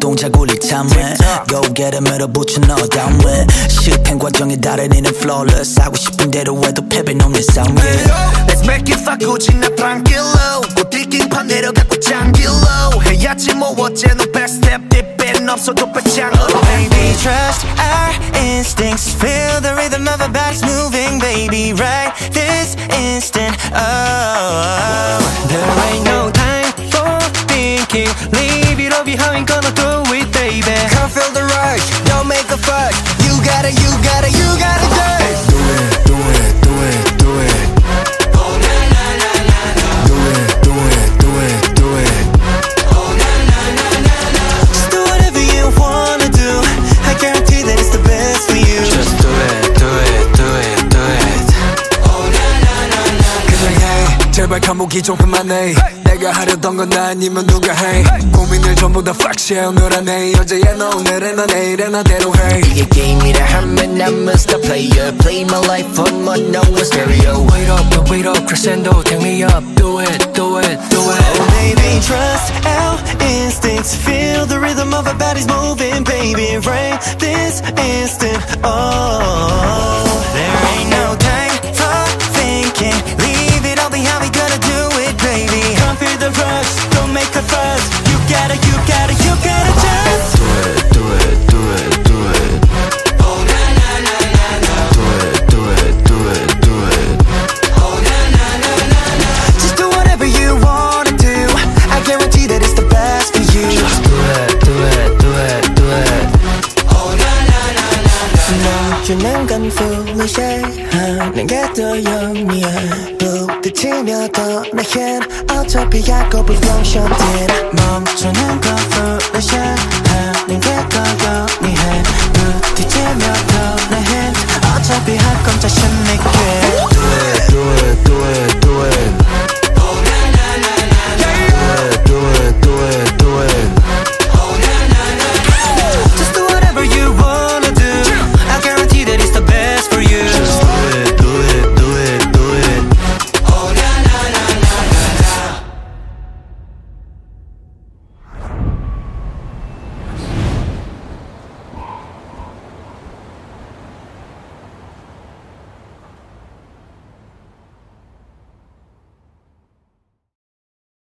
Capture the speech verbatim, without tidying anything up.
동작울릴 참해 Go get it 밀어붙여 너 다음에 실패 과정에 달인이는 flawless 하고 싶은 대로 해도 패배는 없는 싸움 yeah. Let's make it fuck 굳이 나 tranquilo 꽃들긴 내려가고 장길로 해야지 뭐 어째 no best step 뒷배는 없어도 배짱으로 Oh baby trust our instincts Feel the rhythm of our bodies moving Baby right this instant Oh there ain't no time for thinking Leave it all behind gonna do it baby Can't feel the rush don't make a fuss You gotta you gotta you gotta do it Do it do it do it do it 제발 감옥이 좀 그만해 내가 하려던 건 나 아니면 누가 해 고민을 전부 다 fuck shit 오늘 안해 어제야 너 오늘은 너 내일은 나대로 해 이게 게임이라 하면 I'm a star player Play my life on my number stereo Wait up but wait up crescendo Take me up do it do it do it Oh baby trust our instincts Feel the rhythm of our bodies moving Baby right this instant Oh there ain't no time for thinking Leave it all behind we gonna do it baby Can't feel the rush don't make a fuss You gotta you gotta you gotta just Do it do it do it do it Oh na na na na na Do it do it do it do it Oh na na na na na Just do whatever you wanna do I guarantee that it's the best for you Just do it do it do it do it Oh na na na na na 멈추는 건 foolish 하는 게 더 영리해 부딪히며 떠나긴 어차피 약고 불평션들 멈추는 건 foolish 하는 게 더 영리해 부딪히며 떠나긴 어차피 할 건 자신 있게